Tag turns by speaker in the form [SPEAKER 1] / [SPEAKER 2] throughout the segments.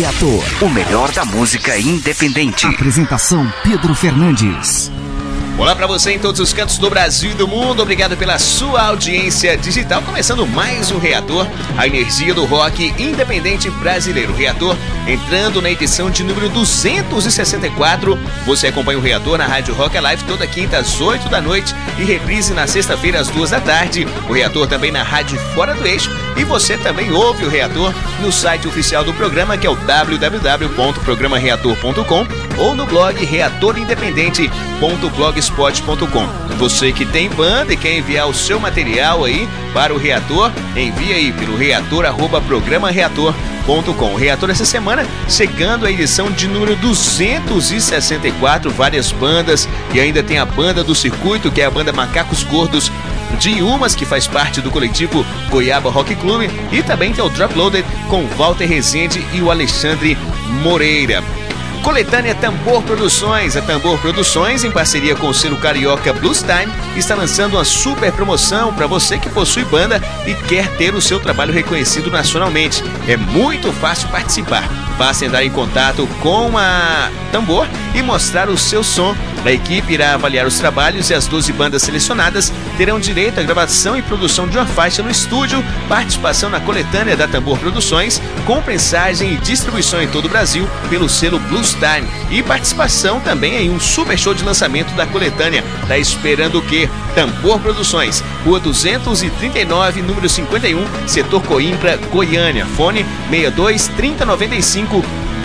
[SPEAKER 1] Reator, o melhor da música independente.
[SPEAKER 2] Apresentação Pedro Fernandes.
[SPEAKER 3] Olá para você em todos os cantos do Brasil e do mundo, obrigado pela sua audiência digital. Começando mais um Reator, a energia do rock independente brasileiro. Reator entrando na edição de número 264. Você acompanha o Reator na Rádio Rock Alive toda quinta às 8 da noite e reprise na sexta-feira às 2 da tarde. O Reator também na Rádio Fora do Eixo e você também ouve o Reator no site oficial do programa, que é o www.programareator.com ou no blog reatorindependente.blogspot.com. Você que tem banda e quer enviar o seu material aí para o Reator, envia aí pelo reator@programareator.com. O Reator essa semana chegando à edição de número 264, várias bandas, e ainda tem a banda do circuito, que é a banda Macacos Gordos de Iumas, que faz parte do coletivo Goiaba Rock Club, e também tem o Drop Loaded com Walter Rezende e o Alexandre Moreira. Coletânea Tambor Produções. A Tambor Produções, em parceria com o selo carioca Blues Time, está lançando uma super promoção para você que possui banda e quer ter o seu trabalho reconhecido nacionalmente. É muito fácil participar. Basta entrar em contato com a Tambor e mostrar o seu som. A equipe irá avaliar os trabalhos e as 12 bandas selecionadas terão direito à gravação e produção de uma faixa no estúdio, participação na coletânea da Tambor Produções, com prensagem e distribuição em todo o Brasil pelo selo Blues Time, e participação também em um super show de lançamento da coletânea. Tá esperando o quê? Tambor Produções, Rua 239, número 51, Setor Coimbra, Goiânia. Fone 62 3095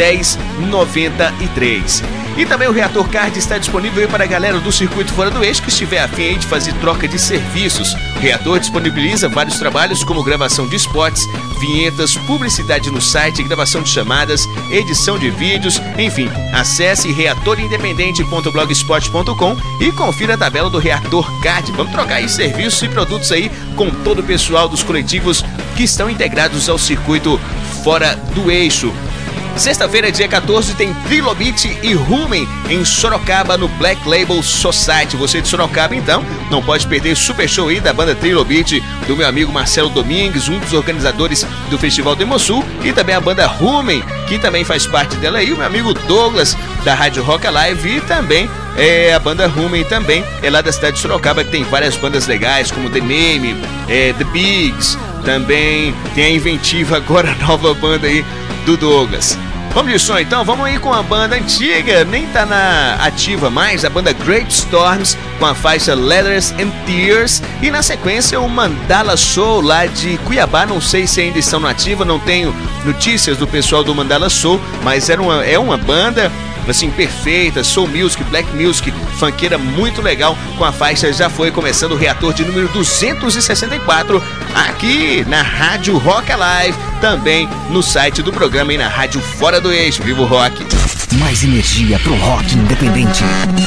[SPEAKER 3] 1093. E também o Reator Card está disponível para a galera do Circuito Fora do Eixo que estiver afim aí de fazer troca de serviços. O Reator disponibiliza vários trabalhos como gravação de spots, vinhetas, publicidade no site, gravação de chamadas, edição de vídeos, enfim. Acesse reatorindependente.blogspot.com e confira a tabela do Reator Card. Vamos trocar aí serviços e produtos aí com todo o pessoal dos coletivos que estão integrados ao Circuito Fora do Eixo. Sexta-feira, dia 14, tem Trilobite e Rumen em Sorocaba, no Black Label Society. Você de Sorocaba, então, não pode perder o super show aí da banda Trilobite, do meu amigo Marcelo Domingues, um dos organizadores do Festival do Hemosul, e também a banda Rumen, que também faz parte dela aí, o meu amigo Douglas, da Rádio Rock Alive, e também a banda Rumen também é lá da cidade de Sorocaba, que tem várias bandas legais, como The Name, The Bigs, também tem a Inventiva, agora a nova banda aí do Douglas. Vamos de som então, vamos aí com a banda antiga, nem tá na ativa mais, a banda Great Storms, com a faixa Letters and Tears, e na sequência o Mandala Soul lá de Cuiabá. Não sei se ainda estão na ativa, não tenho notícias do pessoal do Mandala Soul, mas é uma banda assim perfeita, soul music, black music, funkeira muito legal, com a faixa Já Foi, começando o Reator de número 264 aqui na Rádio Rock Alive, também no site do programa e na Rádio Fora do Eixo. Viva o rock!
[SPEAKER 2] Mais energia pro rock independente.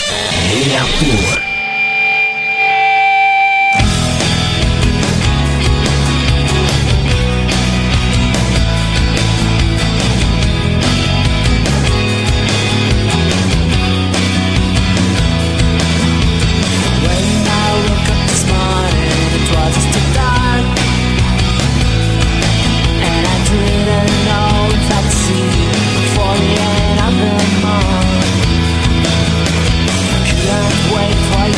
[SPEAKER 2] Reator.
[SPEAKER 4] Wait for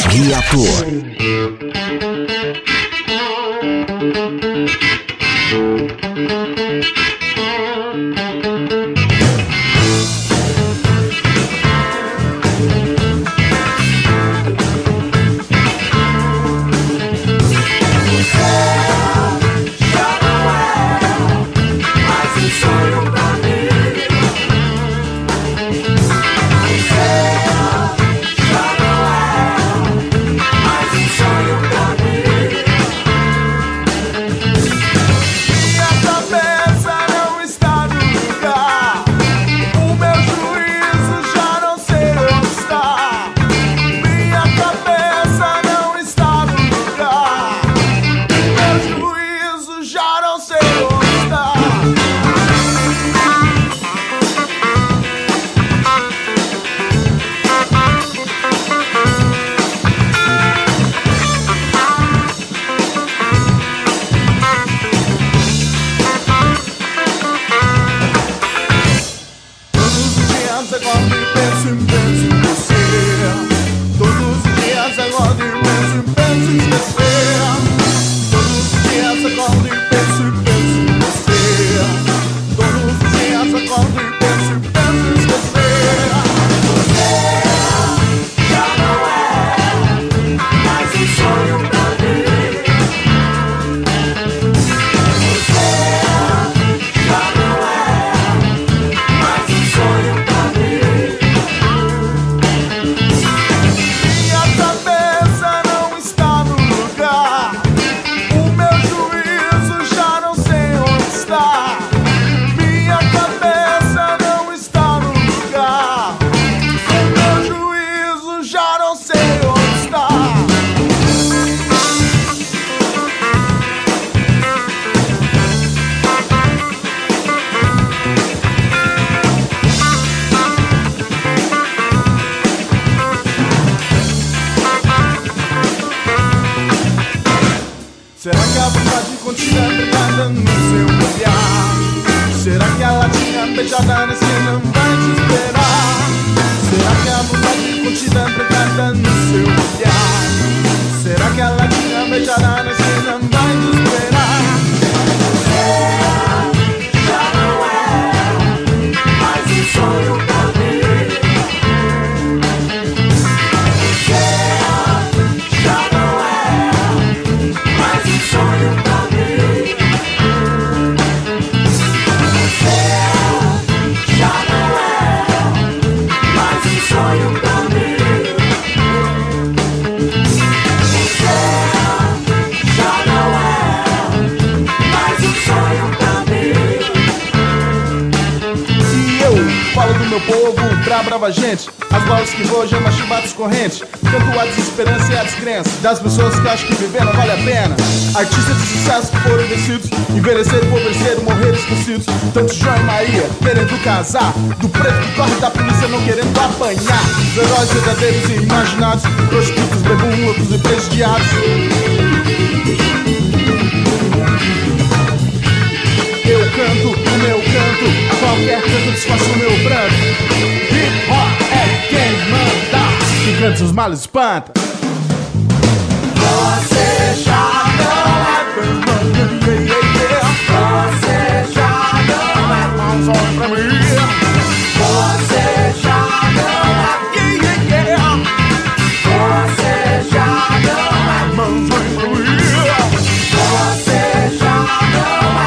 [SPEAKER 2] Reator.
[SPEAKER 4] Será que a vontade continua brigada no seu olhar? Será que a latinha beijada nesse não vai te esperar? Será que a vontade continua brigada no seu olhar? Será que a latinha beijada nesse não vai te esperar? Já não é mais um sonho pra mim. Já não é mais um sonho pra mim. Já não é mais um sonho pra mim. Já não é mais um sonho pra mim. E eu falo do meu povo pra brava gente, as balas que rojam, mas chibatas correntes. Canto a desesperança e a descrença das pessoas que acham que viver não vale a pena. Artistas de sucesso que foram vencidos, envelheceram, empobreceram, morreram esquecidos. Tanto João e Maria querendo casar, do preto que corre da polícia não querendo apanhar. Os heróis verdadeiros e imaginados, prostitutos, bebum, loucos e presidiados. Eu canto o meu canto, qualquer canto desfaça o meu pranto. Hip hop é quem manda, quem canta seus males espanta. Você já não é Fernando, você já não é mais um sonho pra mim. Você já não é, você já não é mais um sonho pra mim. Você já não é,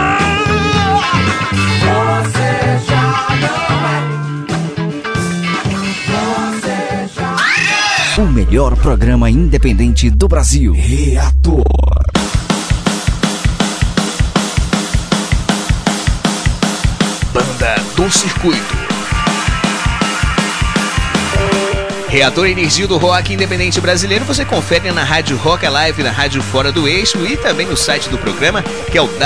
[SPEAKER 4] você já não é.
[SPEAKER 2] O melhor programa independente do Brasil. Reator.
[SPEAKER 3] Banda do Circuito. Reator Energia do Rock Independente Brasileiro você confere na Rádio Rock Alive, na Rádio Fora do Eixo e também no site do programa, que é o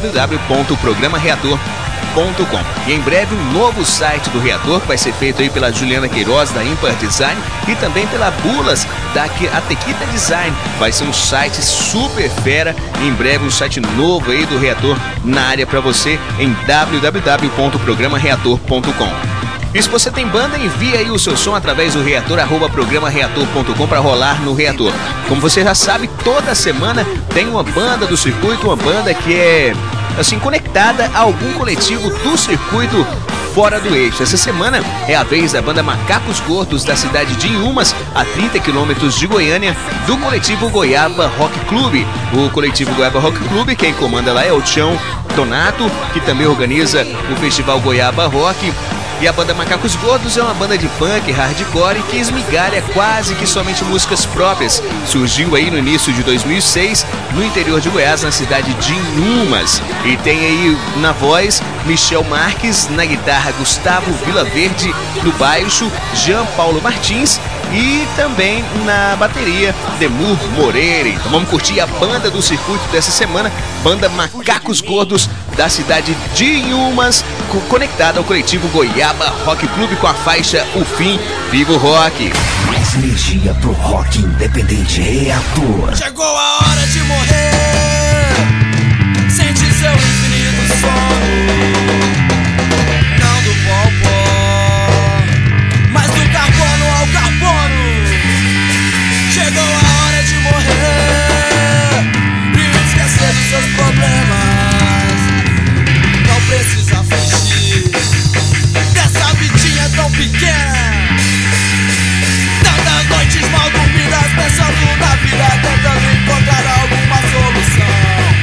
[SPEAKER 3] www.programareator.com. E em breve um novo site do Reator que vai ser feito aí pela Juliana Queiroz da Impar Design e também pela Bulas da Atequita Design. Vai ser um site super fera, em breve um site novo aí do Reator na área para você em www.programareator.com. E se você tem banda, envia aí o seu som através do Reator, @programareator.com para rolar no Reator. Como você já sabe, toda semana tem uma banda do circuito, uma banda que é assim conectada a algum coletivo do circuito fora do eixo. Essa semana é a vez da banda Macacos Gordos da cidade de Inhumas, a 30 quilômetros de Goiânia, do coletivo Goiaba Rock Clube. O coletivo Goiaba Rock Clube, quem comanda lá é o Tião Donato, que também organiza o festival Goiaba Rock. E a banda Macacos Gordos é uma banda de punk, hardcore, que esmigalha quase que somente músicas próprias. Surgiu aí no início de 2006, no interior de Goiás, na cidade de Inhumas. E tem aí na voz Michel Marques, na guitarra Gustavo Vilaverde, no baixo Jean Paulo Martins e também na bateria Demur Moreira. Então vamos curtir a banda do circuito dessa semana, banda Macacos Gordos da cidade de Inhumas, conectada ao coletivo Goiaba Rock Clube com a faixa O Fim, Viva o Rock.
[SPEAKER 2] Mais energia pro rock independente Reator.
[SPEAKER 5] Chegou a hora de morrer, sente seu infinito sono, não do pó, mas do carbono ao carbono. Chegou a hora de morrer e esquecer dos seus problemas. Não precisa fugir dessa vidinha tão pequena. Tantas noites mal dormidas pensando na vida, tentando encontrar alguma solução.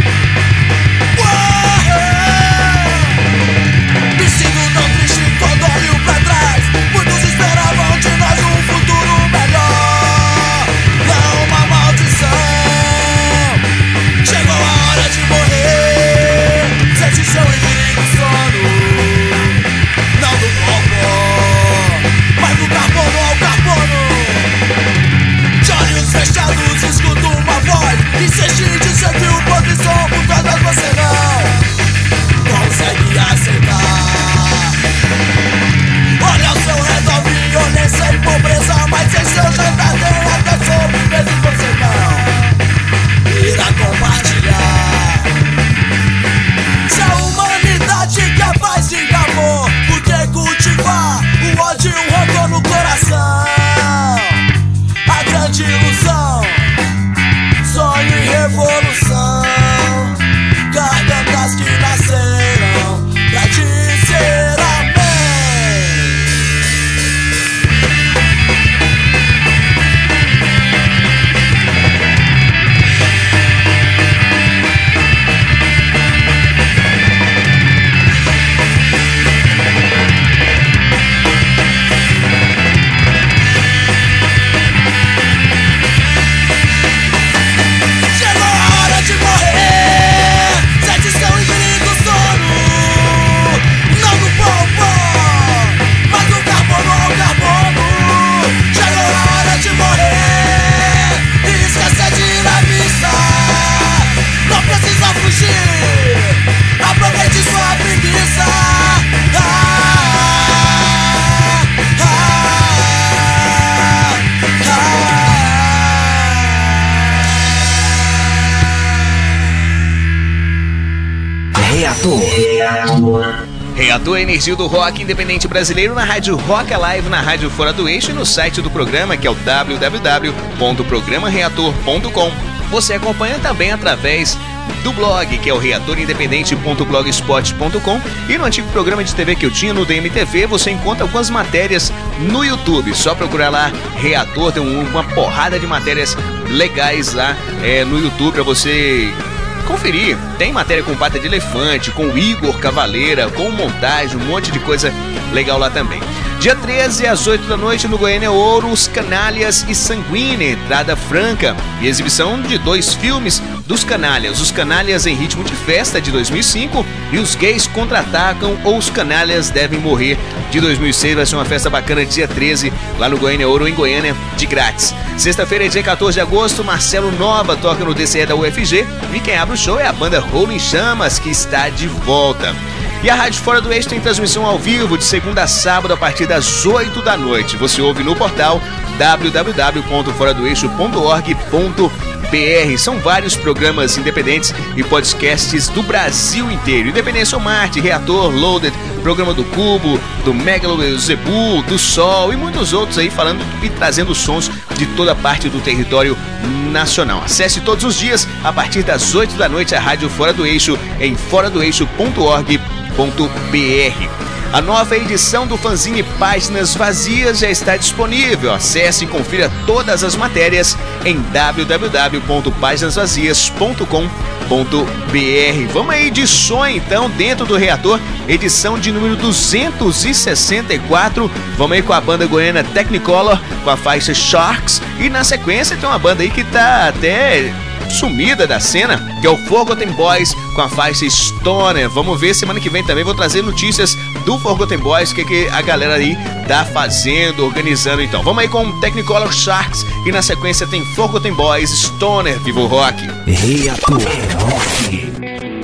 [SPEAKER 5] Me sinto tão triste quando olho pra trás. Muitos esperavam de nós um futuro melhor, não uma maldição. Chegou a hora de morrer, sente seu infinito sono, não do pó, mas do carbono ao carbono. De olhos fechados escuto uma voz, insiste de sentir o pop som, por todas você não consegue aceitar. Olha ao seu redor, violência e pobreza, mas em seu jantar tem até sobremesa e você não irá compartilhar. Se a humanidade quer paz e amor, por que cultivar o ódio e um rancor no coração? A grande ilusão, sonho e revolução, gargantas que nasceram pra dizer amém. Aproveite sua preguiça.
[SPEAKER 3] Reator é energia do rock independente brasileiro na Rádio Rock Alive, na Rádio Fora do Eixo e no site do programa, que é o www.programareator.com. Você acompanha também através do blog, que é o reatorindependente.blogspot.com, e no antigo programa de TV que eu tinha no DMTV, você encontra algumas matérias no YouTube. Só procurar lá Reator, tem uma porrada de matérias legais lá no YouTube para você conferir. Tem matéria com Pata de Elefante, com o Igor Cavaleira, com montagem, um monte de coisa legal lá também. Dia 13 às 8 da noite no Goiânia Ouro, Os Canalhas e Sanguínea, entrada franca e exibição de 2 filmes dos Canalhas, Os Canalhas em Ritmo de Festa, de 2005, e Os Gays Contra-Atacam ou Os Canalhas Devem Morrer, de 2006. Vai ser uma festa bacana dia 13, lá no Goiânia Ouro, em Goiânia, de grátis. Sexta-feira, dia 14 de agosto, Marcelo Nova toca no DCE da UFG, e quem abre o show é a banda Rolling Chamas, que está de volta. E a Rádio Fora do Eixo tem transmissão ao vivo de segunda a sábado a partir das 8 da noite. Você ouve no portal www.foradoeixo.org.br. São vários programas independentes e podcasts do Brasil inteiro. Independência ou Marte, Reator, Loaded, Programa do Cubo, do Megalo Zebu, do Sol e muitos outros aí falando e trazendo sons de toda parte do território nacional. Acesse todos os dias, a partir das 8 da noite, a Rádio Fora do Eixo em foradoeixo.org.br. A nova edição do fanzine Páginas Vazias já está disponível. Acesse e confira todas as matérias em www.páginasvazias.com.br. Vamos aí de som então dentro do Reator, edição de número 264. Vamos aí com a banda goiana Technicolor com a faixa Sharks, e na sequência tem uma banda aí que tá até sumida da cena, que é o Forgotten Boys com a faixa Stoner. Vamos ver, semana que vem também vou trazer notícias do Forgotten Boys, o que a galera aí tá fazendo, organizando. Então vamos aí com Technicolor, Sharks, e na sequência tem Forgotten Boys, Stoner. Viva o rock!
[SPEAKER 2] Reator Rock.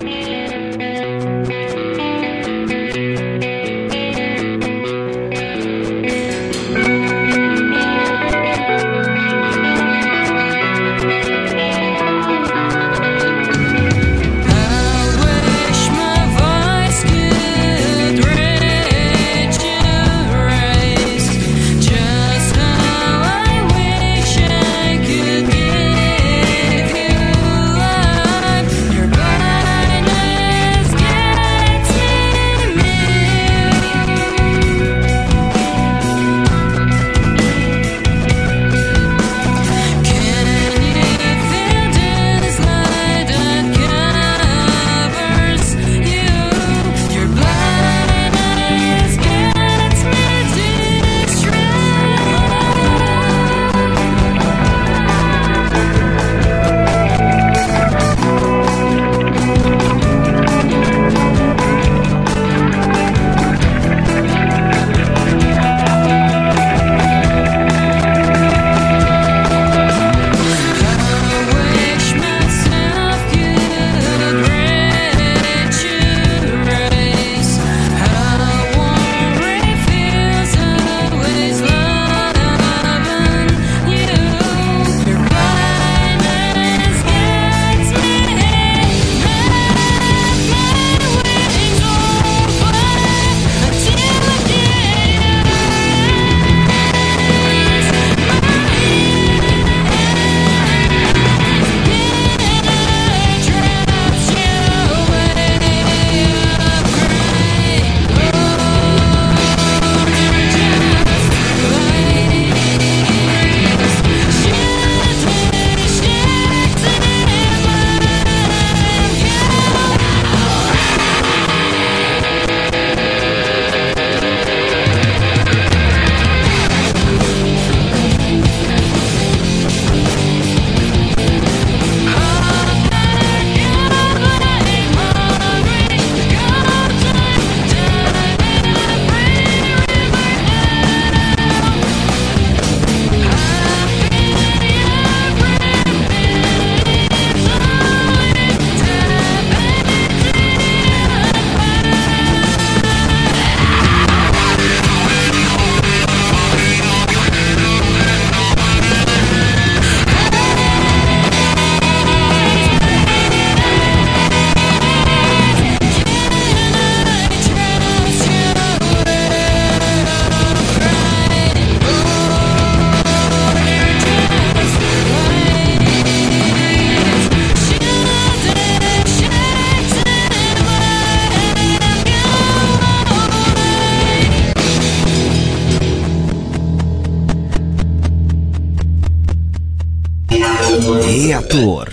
[SPEAKER 2] Reator.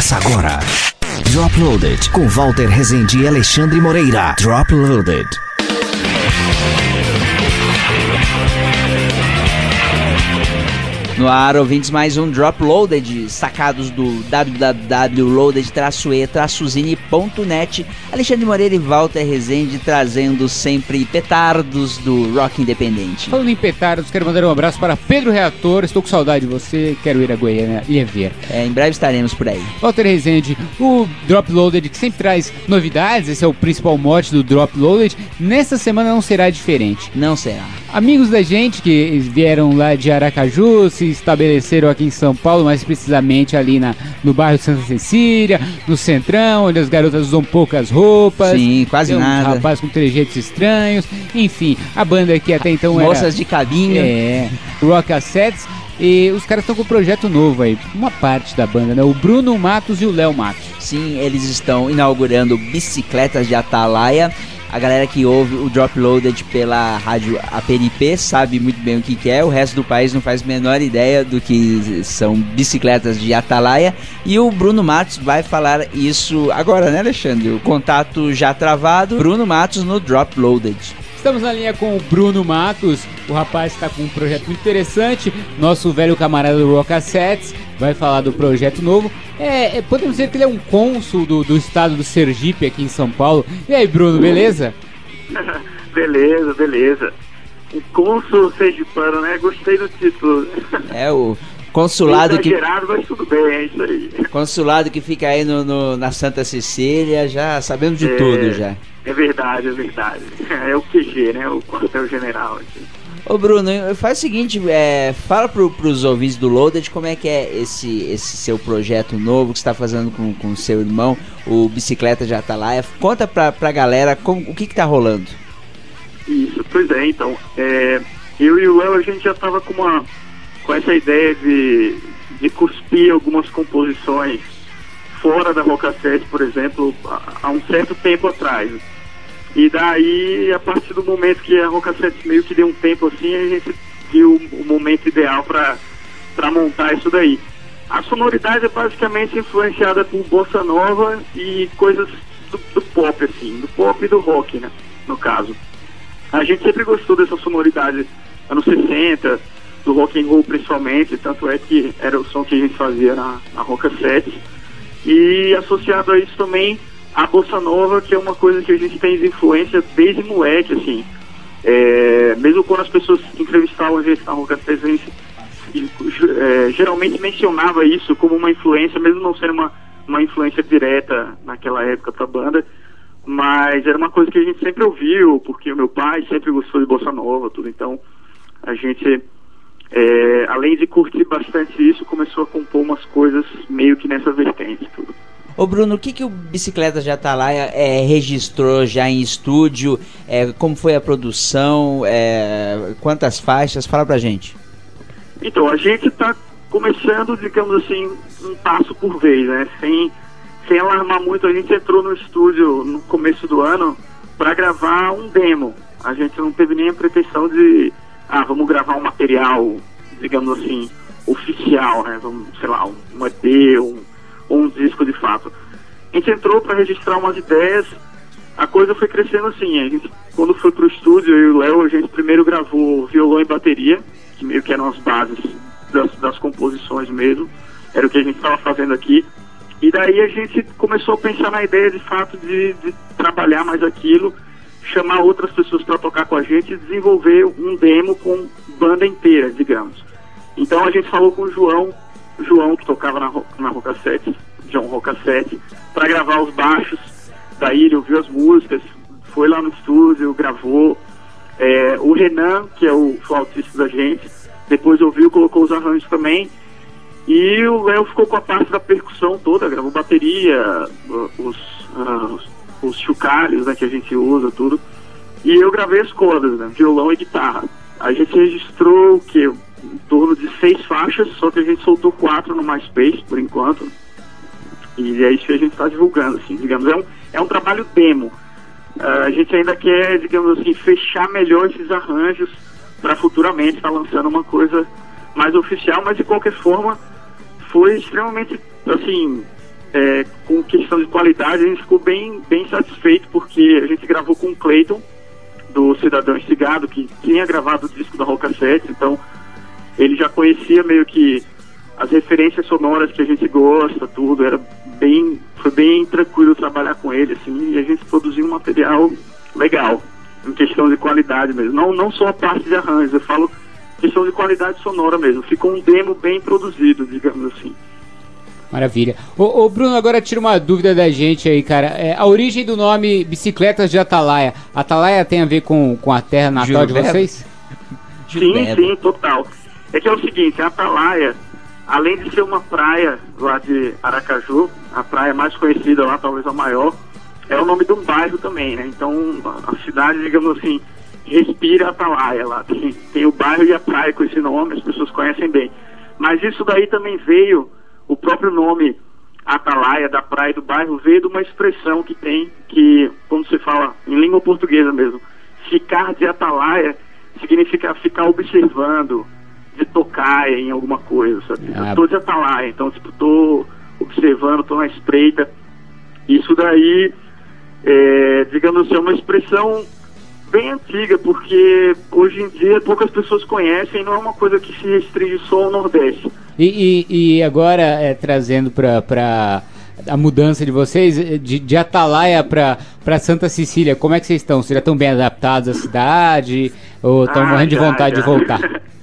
[SPEAKER 2] Começa agora. Drop Loaded com Walter Rezende e Alexandre Moreira. Drop Loaded.
[SPEAKER 6] No ar, ouvintes, mais um Drop Loaded, sacados do www.loaded-e-zine.net. Alexandre Moreira e Walter Rezende trazendo sempre petardos do rock independente.
[SPEAKER 7] Falando em petardos, quero mandar um abraço para Pedro Reator. Estou com saudade de você, quero ir a Goiânia e ver.
[SPEAKER 6] Em breve estaremos por aí.
[SPEAKER 7] Walter Rezende, o Drop Loaded que sempre traz novidades, esse é o principal mote do Drop Loaded. Nesta semana não será diferente.
[SPEAKER 6] Não será.
[SPEAKER 7] Amigos da gente que vieram lá de Aracaju, se estabeleceram aqui em São Paulo, mais precisamente ali no bairro Santa Cecília, no Centrão, onde as garotas usam poucas roupas.
[SPEAKER 6] Sim, quase nada.
[SPEAKER 7] Rapazes com trejeitos estranhos. Enfim, a banda que até então
[SPEAKER 6] moças de cabinho.
[SPEAKER 7] Rock Cassettes. E os caras estão com um projeto novo aí, uma parte da banda, né? O Bruno Matos e o Léo Matos.
[SPEAKER 6] Sim, eles estão inaugurando Bicicletas de Atalaia. A galera que ouve o Drop Loaded pela rádio APNP sabe muito bem o que é. O resto do país não faz a menor ideia do que são Bicicletas de Atalaia. E o Bruno Matos vai falar isso agora, né, Alexandre? O contato já travado. Bruno Matos no Drop Loaded.
[SPEAKER 7] Estamos na linha com o Bruno Matos. O rapaz está com um projeto muito interessante. Nosso velho camarada do Rock Cassettes vai falar do projeto novo. Podemos dizer que ele é um cônsul do estado do Sergipe aqui em São Paulo. E aí, Bruno, beleza?
[SPEAKER 8] Beleza. Um cônsul sergipano, né? Gostei do título.
[SPEAKER 6] É o consulado que...
[SPEAKER 8] mas tudo bem, é isso aí.
[SPEAKER 6] Consulado que fica aí na Santa Cecília, já sabemos de tudo já.
[SPEAKER 8] É verdade. É o QG, né? O quartel-general aqui.
[SPEAKER 6] Ô Bruno, faz o seguinte, fala pros ouvintes do Loaded como é que é esse seu projeto novo que você está fazendo com seu irmão, o Bicicleta de Atalaia. Conta pra galera o que tá rolando.
[SPEAKER 8] Isso, pois é, então. Eu e o Léo, a gente já tava com essa ideia de cuspir algumas composições fora da Rock Cassette, por exemplo, há um certo tempo atrás. E daí, a partir do momento que a Rock Cassette meio que deu um tempo assim, a gente viu o momento ideal para montar isso daí. A sonoridade é basicamente influenciada por bossa nova e coisas do pop, assim, do pop e do rock, né, no caso. A gente sempre gostou dessa sonoridade anos 60, do rock and roll principalmente, tanto é que era o som que a gente fazia na Rock Cassette. E associado a isso também a bossa nova, que é uma coisa que a gente tem de influência desde moleque, assim. Mesmo quando as pessoas entrevistavam a gente na Rock Cassette, a gente geralmente mencionava isso como uma influência, mesmo não sendo uma influência direta naquela época pra banda, mas era uma coisa que a gente sempre ouviu, porque o meu pai sempre gostou de bossa nova, tudo. Então a gente, além de curtir bastante isso, começou a compor umas coisas meio que nessa vertente, tudo.
[SPEAKER 6] Ô Bruno, o que o Bicicletas de Atalaia registrou já em estúdio? Como foi a produção? Quantas faixas? Fala pra gente.
[SPEAKER 8] Então, a gente tá começando, digamos assim, um passo por vez, né? Sem alarmar muito, a gente entrou no estúdio no começo do ano para gravar um demo. A gente não teve nem a pretensão de, vamos gravar um material, digamos assim, oficial, né? Vamos, sei lá, um EP, ou um disco de fato. A gente entrou para registrar umas ideias, a coisa foi crescendo assim. A gente, quando foi pro estúdio, eu e o Léo, a gente primeiro gravou violão e bateria, que meio que eram as bases das composições mesmo, era o que a gente estava fazendo aqui. E daí a gente começou a pensar na ideia de fato de trabalhar mais aquilo, chamar outras pessoas para tocar com a gente e desenvolver um demo com banda inteira, digamos. Então a gente falou com o João que tocava na Rock Cassette, John Rock Cassette, para gravar os baixos. Daí ele ouviu as músicas, foi lá no estúdio, gravou. O Renan, que é o flautista da gente, depois ouviu, colocou os arranjos também. E o Léo ficou com a parte da percussão toda, gravou bateria, os chocalhos, né, que a gente usa, tudo. E eu gravei as cordas, né, violão e guitarra. A gente registrou o quê? Em torno de 6 faixas, só que a gente soltou 4 no MySpace, por enquanto. E é isso que a gente está divulgando, assim, digamos. É um trabalho demo. A gente ainda quer, digamos assim, fechar melhor esses arranjos para futuramente estar lançando uma coisa mais oficial, mas de qualquer forma foi extremamente, assim, com questão de qualidade, a gente ficou bem satisfeito, porque a gente gravou com o Clayton, do Cidadão Estigado, que tinha gravado o disco da Rocassete, então ele já conhecia meio que as referências sonoras que a gente gosta, tudo, foi bem tranquilo trabalhar com ele, assim, e a gente produziu um material legal, em questão de qualidade mesmo, não só a parte de arranjos, eu falo questão de qualidade sonora mesmo, ficou um demo bem produzido, digamos assim.
[SPEAKER 7] Maravilha. Ô Bruno, agora tira uma dúvida da gente aí, cara. A origem do nome Bicicletas de Atalaia. Atalaia tem a ver com a terra natal de vocês?
[SPEAKER 8] Sim, total. É que é o seguinte, a Atalaia, além de ser uma praia lá de Aracaju, a praia mais conhecida lá, talvez a maior, é o nome de um bairro também, né? Então, a cidade, digamos assim, respira Atalaia lá. Tem o bairro e a praia com esse nome, as pessoas conhecem bem. Mas isso daí também veio... O próprio nome Atalaia, da praia e do bairro, veio de uma expressão que tem, que, quando você fala em língua portuguesa mesmo, ficar de atalaia significa ficar observando, de tocar em alguma coisa, sabe? Eu tô de atalaia, então, tipo, tô observando, tô na espreita. Isso daí, digamos assim, é uma expressão bem antiga, porque hoje em dia poucas pessoas conhecem, não é uma coisa que se restringe só ao Nordeste.
[SPEAKER 7] E agora, trazendo para a mudança de vocês, de Atalaia para Santa Cecília, como é que vocês estão? Vocês já estão bem adaptados à cidade? Ou estão morrendo de vontade de voltar?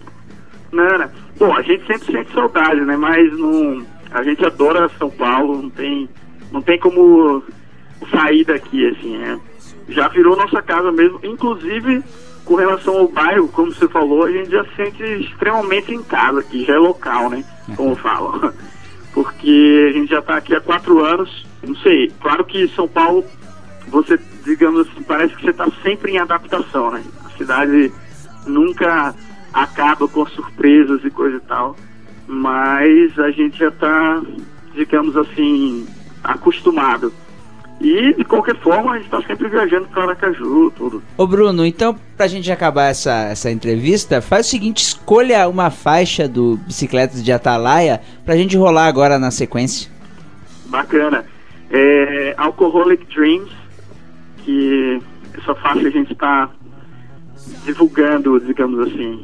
[SPEAKER 8] Não. Bom, a gente sempre sente saudade, né? Mas a gente adora São Paulo, não tem como sair daqui, assim, né? Já virou nossa casa mesmo, inclusive com relação ao bairro, como você falou, a gente já se sente extremamente em casa aqui, já é local, né, como falam, porque a gente já está aqui há 4 anos, não sei, claro que São Paulo, você, digamos assim, parece que você está sempre em adaptação, né, a cidade nunca acaba com surpresas e coisa e tal, mas a gente já está, digamos assim, acostumado. E, de qualquer forma, a gente tá sempre viajando para Aracaju, tudo.
[SPEAKER 6] Ô Bruno, então, pra gente acabar essa entrevista, faz o seguinte, escolha uma faixa do Bicicletas de Atalaia pra gente rolar agora na sequência.
[SPEAKER 8] Bacana. Alcoholic Dreams, que essa faixa a gente tá divulgando, digamos assim,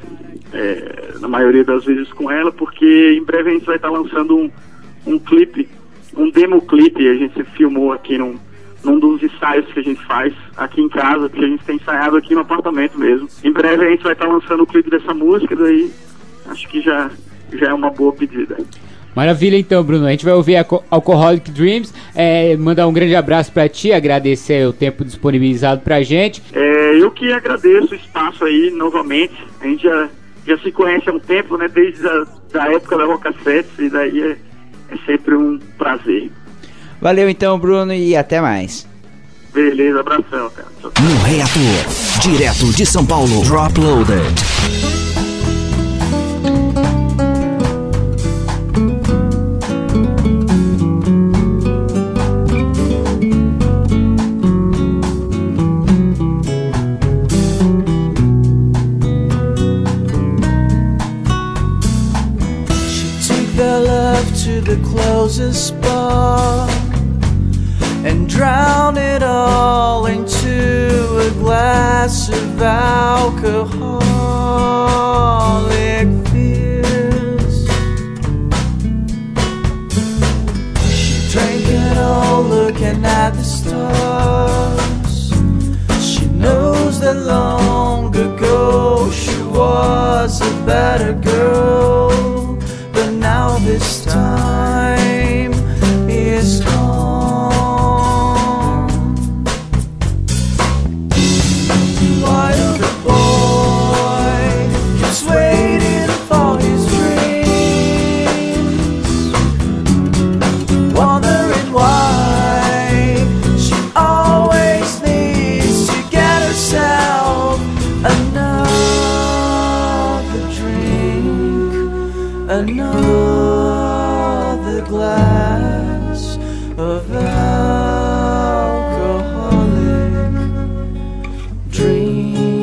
[SPEAKER 8] na maioria das vezes com ela, porque em breve a gente vai estar lançando um clipe, um demo clipe, a gente filmou aqui num dos ensaios que a gente faz aqui em casa, porque a gente tem ensaiado aqui no apartamento mesmo. Em breve a gente vai estar lançando o clipe dessa música, daí acho que já é uma boa pedida.
[SPEAKER 7] Maravilha então, Bruno, a gente vai ouvir Alcoholic Dreams, mandar um grande abraço pra ti, agradecer o tempo disponibilizado pra gente.
[SPEAKER 8] Eu que agradeço o espaço aí novamente, a gente já se conhece há um tempo, né, desde a época da Rocassete, e daí é sempre um prazer.
[SPEAKER 6] Valeu então, Bruno, e até mais.
[SPEAKER 8] Beleza, abração, cara.
[SPEAKER 2] No Reator, direto de São Paulo, Drop Loaded.
[SPEAKER 5] To the closest bar and drown it all into a glass of alcoholic fears. She drank it all looking at the stars. She knows that long ago she was a better girl, but now this time is gone. While the boy keeps waiting for his dreams, wondering why she always needs to get herself another drink, another glass of alcoholic dreams.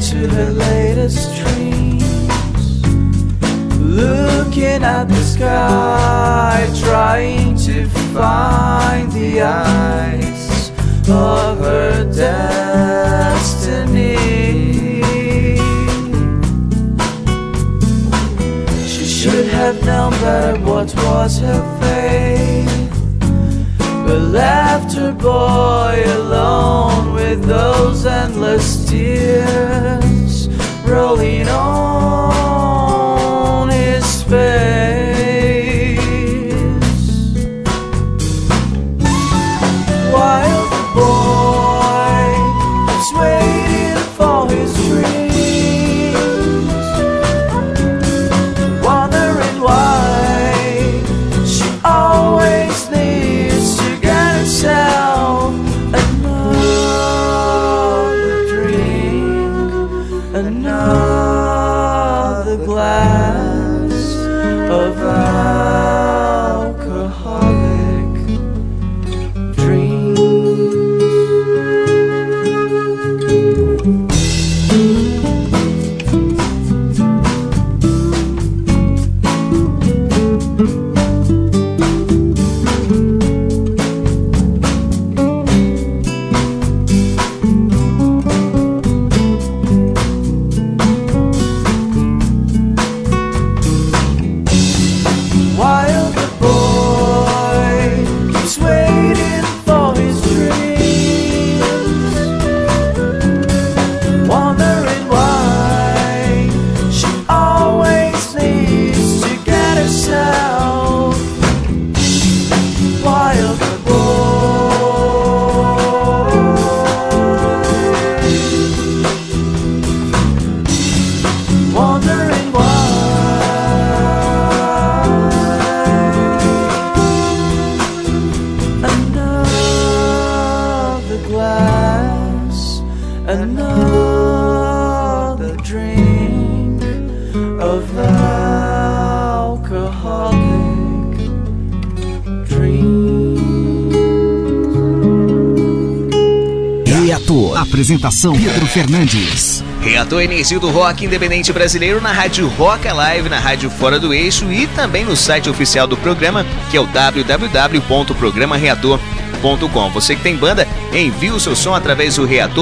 [SPEAKER 5] to her latest dreams, looking at the sky, trying to find the eyes of her destiny. She should have known better what was her fate, but left her boy alone with those endless tears rolling on his face. While the boy is waiting for his dreams, wondering why she always needs to get herself another drink, another glass of alcoholic dreams. While the boy keeps waiting for his dreams, wondering why she always needs to get herself. While the boy wondering why another glass, another drink of alcoholic dreams.
[SPEAKER 2] Reator. Apresentação Pedro Fernandes.
[SPEAKER 3] Reator Energia do Rock Independente Brasileiro na Rádio Rock Alive, na Rádio Fora do Eixo e também no site oficial do programa, que é o www.programareator.com. Você que tem banda, envie o seu som através do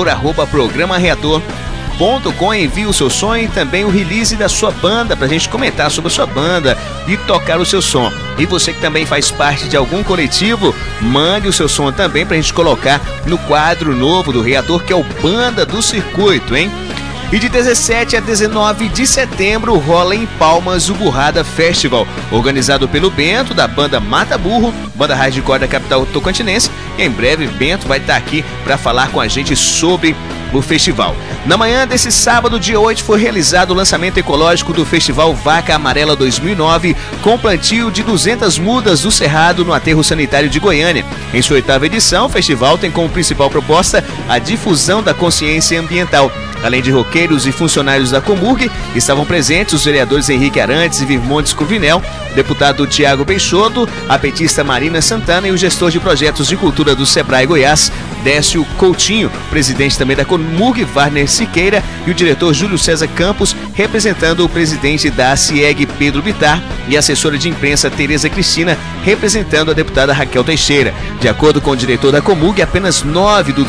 [SPEAKER 3] reator@programareator.com. Envie o seu som e também o release da sua banda pra gente comentar sobre a sua banda e tocar o seu som. E você que também faz parte de algum coletivo, mande o seu som também pra gente colocar no quadro novo do Reator, que é o Banda do Circuito, hein? E de 17 a 19 de setembro rola em Palmas o Burrada Festival, organizado pelo Bento, da banda Mata Burro, banda hardcore da capital tocantinense. E em breve Bento vai estar aqui para falar com a gente sobre o festival. Na manhã desse sábado, dia 8, foi realizado o lançamento ecológico do Festival Vaca Amarela 2009, com plantio de 200 mudas do Cerrado no aterro sanitário de Goiânia. Em sua 8ª edição, o festival tem como principal proposta a difusão da consciência ambiental. Além de roqueiros e funcionários da Comurg, estavam presentes os vereadores Henrique Arantes e Virmontes Cruvinel, o deputado Tiago Peixoto, a petista Marina Santana e o gestor de projetos de cultura do Sebrae Goiás, Décio Coutinho, presidente também da Comurg, Warner Siqueira, e o diretor Júlio César Campos, representando o presidente da ACIEG, Pedro Bittar, e a assessora de imprensa Tereza Cristina, representando a deputada Raquel Teixeira. De acordo com o diretor da Comurg, apenas 9 dos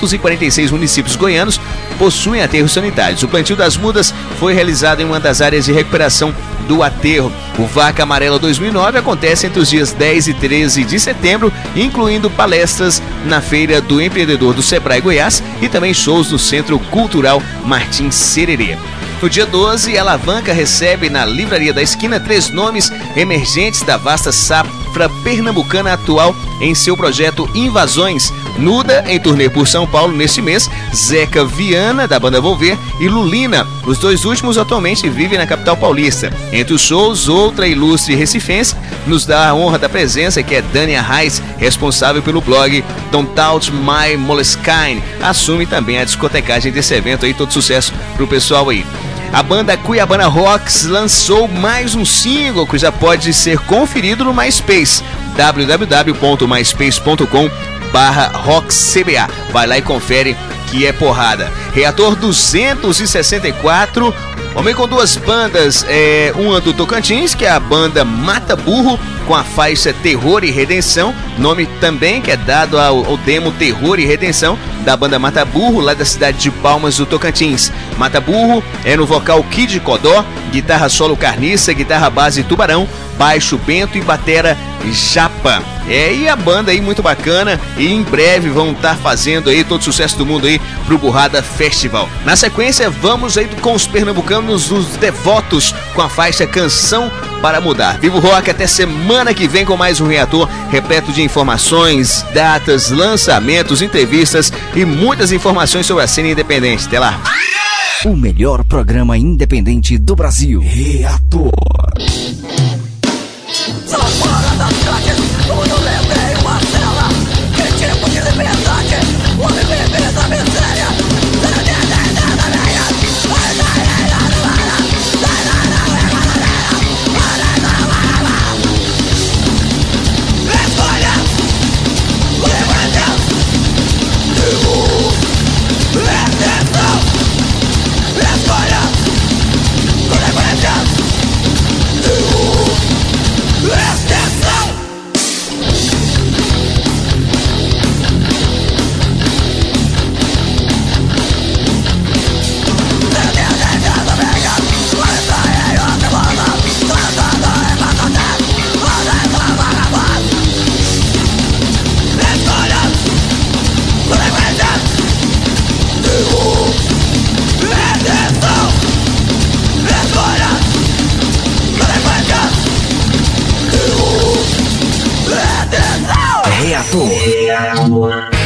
[SPEAKER 3] 246 municípios goianos possuem aterros sanitários. O plantio das mudas foi realizado em uma das áreas de recuperação do aterro. O Vaca Amarela 2009 acontece entre os dias 10 e 13 de setembro, incluindo palestras na Feira do Empreendedor do Sebrae Goiás e também shows no Centro Cultural Martins Sererê. No dia 12, a Alavanca recebe na Livraria da Esquina 3 nomes emergentes da vasta safra pernambucana atual em seu projeto Invasões. Nuda, em turnê por São Paulo neste mês, Zeca Viana, da banda Volver, e Lulina. Os dois últimos atualmente vivem na capital paulista. Entre os shows, outra ilustre recifense nos dá a honra da presença, que é Dania Reis, responsável pelo blog Don't Touch My Moleskine. Assume também a discotecagem desse evento aí, todo sucesso pro pessoal aí. A banda Cuiabana Rocks lançou mais um single que já pode ser conferido no MySpace, www.myspace.com/rockscba. Vai lá e confere que é porrada. Reator 264, homem com duas bandas, uma do Tocantins, que é a banda Mata Burro, com a faixa Terror e Redenção, nome também que é dado ao demo Terror e Redenção, da banda Mata Burro, lá da cidade de Palmas do Tocantins. Mata Burro é no vocal Kid Codó, guitarra solo Carniça, guitarra base Tubarão, baixo Bento e batera Japa. E a banda aí muito bacana, e em breve vão estar fazendo aí todo o sucesso do mundo aí pro Burrada Festival. Na sequência, vamos aí com os pernambucanos, os Devotos, com a faixa Canção para Mudar. Viva o Rock, até semana que vem com mais um Reator repleto de informações, datas, lançamentos, entrevistas e muitas informações sobre a cena independente. Até lá.
[SPEAKER 2] O melhor programa independente do Brasil. Reator.
[SPEAKER 5] Só fora das grades, tudo levei uma cela. Que tipo de liberdade? Uma bebê da miséria.
[SPEAKER 2] Reator.